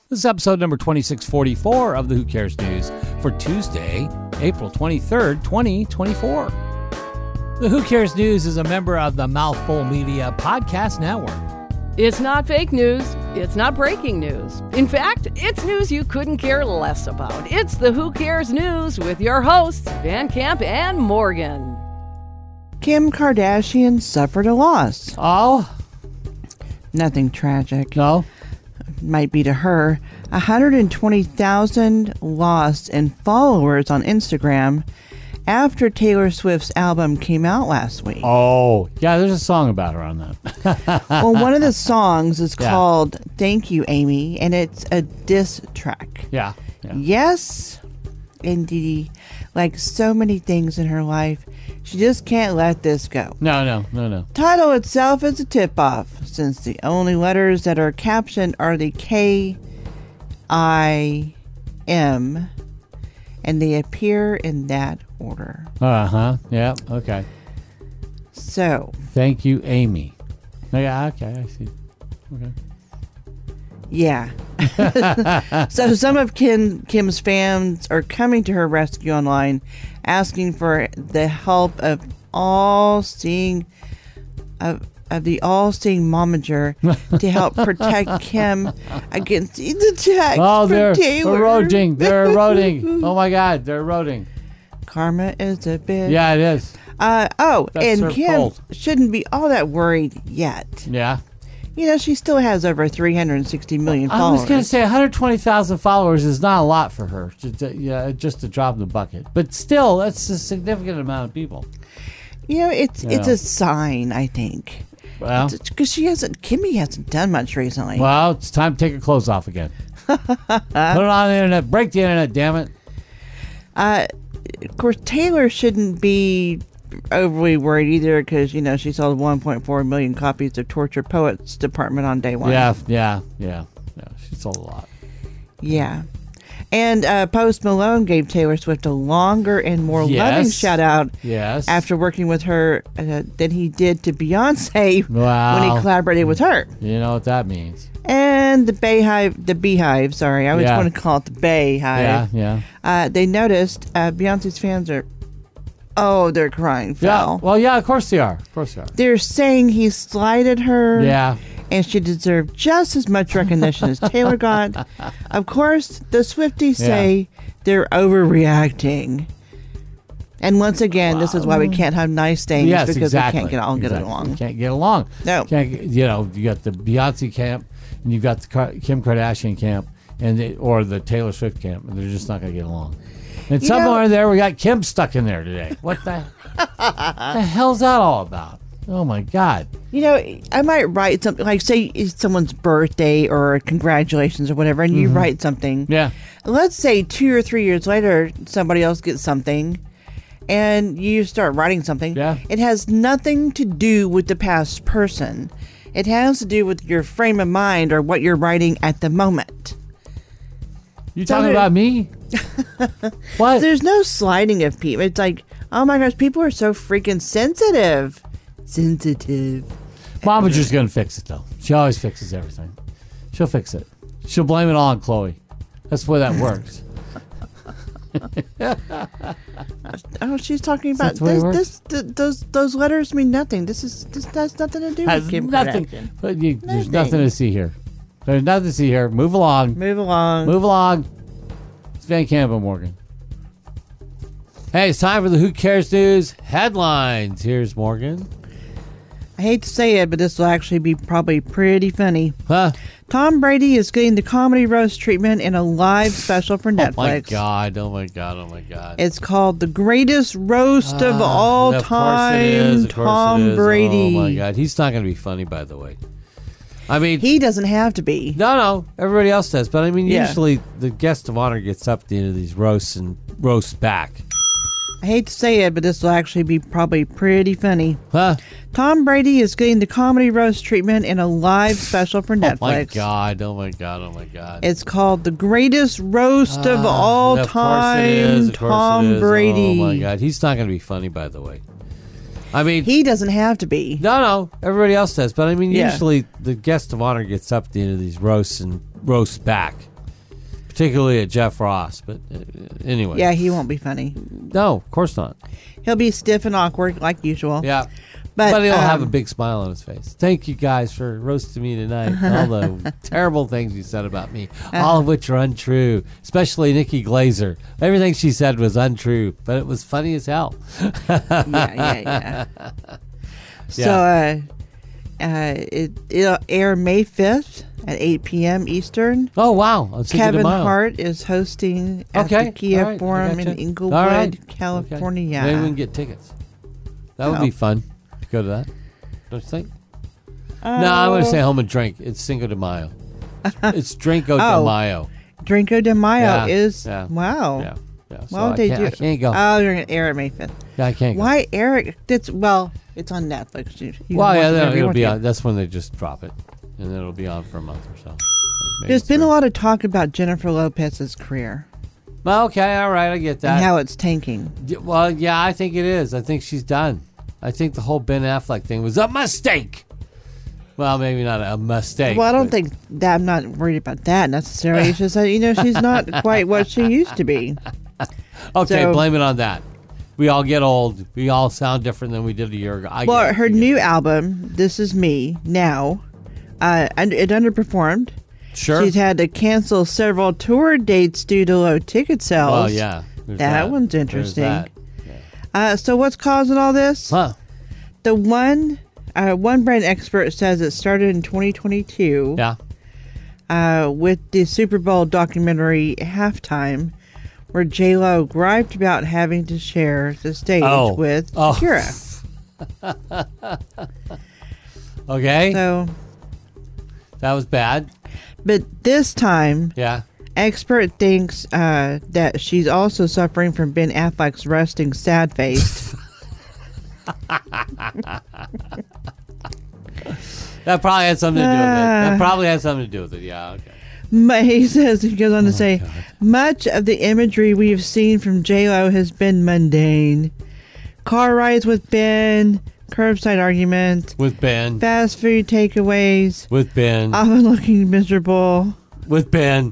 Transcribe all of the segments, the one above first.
This is episode number 2644 of the Who Cares News for Tuesday, April 23rd, 2024. The Who Cares News is a member of the Mouthful Media Podcast Network. It's not fake news. It's not breaking news. In fact, it's news you couldn't care less about. It's the Who Cares News with your hosts, Van Camp and Morgan. Kim Kardashian suffered a loss. Oh? Nothing tragic. No? Might be to her. 120,000 lost in followers on Instagram after Taylor Swift's album came out last week. Oh, yeah, there's a song about her on that. Well, one of the songs is called Thank You, Amy, and it's a diss track. Yeah. Yes, indeed. Like so many things in her life, she just can't let this go. No. Title itself is a tip-off, since the only letters that are captioned are the K, I, M, and they appear in that order. Uh-huh. Yeah, okay. So. Thank you, Amy. Yeah, okay, I see. Okay. Yeah. So some of Kim's fans are coming to her rescue online, asking for the help of all-seeing the all-seeing momager to help protect Kim against the attacks from Taylor. They're eroding. Oh my God, they're eroding. Karma is a bitch. Yeah, it is. And Kim shouldn't be all that worried yet. Yeah. You know, she still has over 360 million followers. I was going to say 120,000 followers is not a lot for her. Just a drop in the bucket. But still, that's a significant amount of people. You know, it's a sign, I think. Well, because Kimmy hasn't done much recently. Well, it's time to take her clothes off again. Put it on the internet. Break the internet, damn it. Of course, Taylor shouldn't be overly worried either, because she sold 1.4 million copies of Torture Poets Department on day one. Yeah. She sold a lot. Yeah. And Post Malone gave Taylor Swift a longer and more loving shout out after working with her than he did to Beyonce when he collaborated with her. You know what that means. And the Beehive, sorry, I always want to call it the Bayhive. Yeah. They noticed Beyonce's fans are, they're crying foul. Yeah. Well, yeah, of course they are. They're saying he slighted her. Yeah. And she deserved just as much recognition as Taylor got. Of course, the Swifties say they're overreacting. And once again, this is why we can't have nice things, because we can't get along. We can't get along. No. You got the Beyonce camp, and you've got the Kim Kardashian camp, or the Taylor Swift camp, and they're just not going to get along. And somewhere there, we got Kim stuck in there today. What the hell's that all about? Oh, my God. I might write something, like say it's someone's birthday or congratulations or whatever, and you write something. Yeah. Let's say 2 or 3 years later, somebody else gets something, and you start writing something. Yeah. It has nothing to do with the past person. It has to do with your frame of mind or what you're writing at the moment. You talking about me? What? There's no sliding of people. It's like, oh my gosh, people are so freaking sensitive. Mama's just going to fix it, though. She always fixes everything. She'll fix it. She'll blame it all on Chloe. That's the way that works. She's talking about those letters mean nothing. This has nothing to do with Kim Kardashian. But there's nothing to see here. There's nothing to see here. Move along. It's Van Camp and Morgan. Hey, it's time for the Who Cares News headlines. Here's Morgan. I hate to say it, but this will actually be probably pretty funny. Huh? Tom Brady is getting the comedy roast treatment in a live special for Netflix. Oh my god. It's called The Greatest Roast of All Time, Tom Brady. Oh my god. He's not going to be funny, by the way. I mean, he doesn't have to be. No. Everybody else does. But I mean, usually the guest of honor gets up at the end of these roasts and roasts back. I hate to say it, but this will actually be probably pretty funny. Huh? Tom Brady is getting the comedy roast treatment in a live special for Netflix. Oh my god. It's called The Greatest Roast of All Time, Tom Brady. Oh my god. He's not going to be funny, by the way. I mean, he doesn't have to be. No. Everybody else does. But I mean, usually the guest of honor gets up at the end of these roasts and roasts back. particularly at Jeff Ross. But anyway. Yeah, he won't be funny. No, of course not. He'll be stiff and awkward like usual. Yeah. But he'll have a big smile on his face. Thank you guys for roasting me tonight. All the terrible things you said about me, all of which are untrue, especially Nikki Glazer. Everything she said was untrue, but it was funny as hell. Yeah. So it'll air May 5th at 8 p.m. Eastern. Oh, wow. On Cinco de Kevin Mayo. Hart is hosting at the Kia All right. Forum I in gotcha. Inglewood, All right. California. Okay. Maybe we can get tickets. That would be fun to go to that. Don't you think? No, I'm going to stay home and drink. It's Cinco de Mayo. It's Drinko de Mayo. Drinko de Mayo is, yeah. wow. Yeah. So Well, I can't go. Oh, you're going to air it May 5th. Yeah, I can't go. Why air it? It's on Netflix. You can Well, watch yeah, it whenever you it'll want be to. on. That's when they just drop it, and then it'll be on for a month or so. Maybe There's been a 3. lot of talk about Jennifer Lopez's career Well, okay, all right, I get that. and how it's tanking. Well, yeah, I think it is. I think she's done. I think the whole Ben Affleck thing was a mistake. Well, maybe not a mistake. Well, I don't but- think that I'm not worried about that necessarily. It's just that, she's not quite what she used to be. Okay, so- blame it on that. We all get old. We all sound different than we did a year ago. Well, her new album, This Is Me, now, and it underperformed. Sure. She's had to cancel several tour dates due to low ticket sales. Well, yeah. there's That one's There's interesting. that. So what's causing all this? Huh. The one brand expert says it started in 2022 Yeah. with the Super Bowl documentary Halftime, where J-Lo griped about having to share the stage with Shakira. Okay. So, That was bad. but this time, Yeah. expert thinks that she's also suffering from Ben Affleck's resting sad face. That probably had something to do with it. That probably had something to do with it. Yeah. Okay. He goes on to say, much of the imagery we've seen from J-Lo has been mundane. Car rides with Ben, curbside arguments, With Ben. fast food takeaways, With Ben. often looking miserable. With Ben.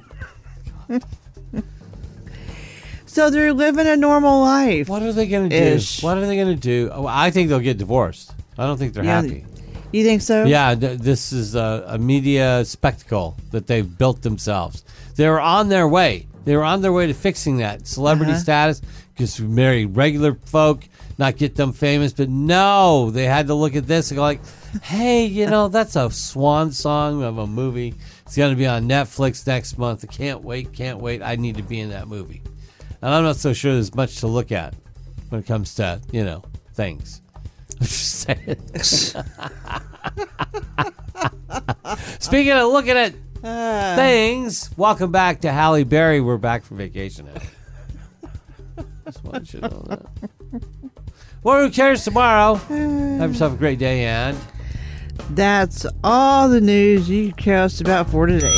So they're living a normal life. What are they going to do? Ish. What are they going to do? Oh, I think they'll get divorced. I don't think they're Yeah. happy. You think so? Yeah, this is a media spectacle that they've built themselves. They were on their way. They were on their way to fixing that celebrity status, because we marry regular folk, not get them famous. But no, they had to look at this and go like, hey, that's a swan song of a movie. It's going to be on Netflix next month. I can't wait. I need to be in that movie. And I'm not so sure there's much to look at when it comes to, things. I'm just saying. Speaking of looking at things, welcome back to Halle Berry. We're back from vacation now. Just want you to know that. Well, who cares tomorrow? Have yourself a great day, and That's all the news you can care us about for today.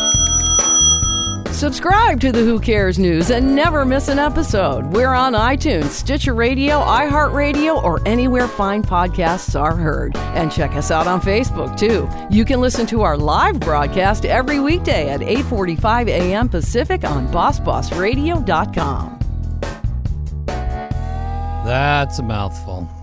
Subscribe to the Who Cares News and never miss an episode. We're on iTunes, Stitcher Radio, iHeartRadio, or anywhere fine podcasts are heard. And check us out on Facebook, too. You can listen to our live broadcast every weekday at 8:45 a.m. Pacific on BossBossRadio.com. that's a mouthful.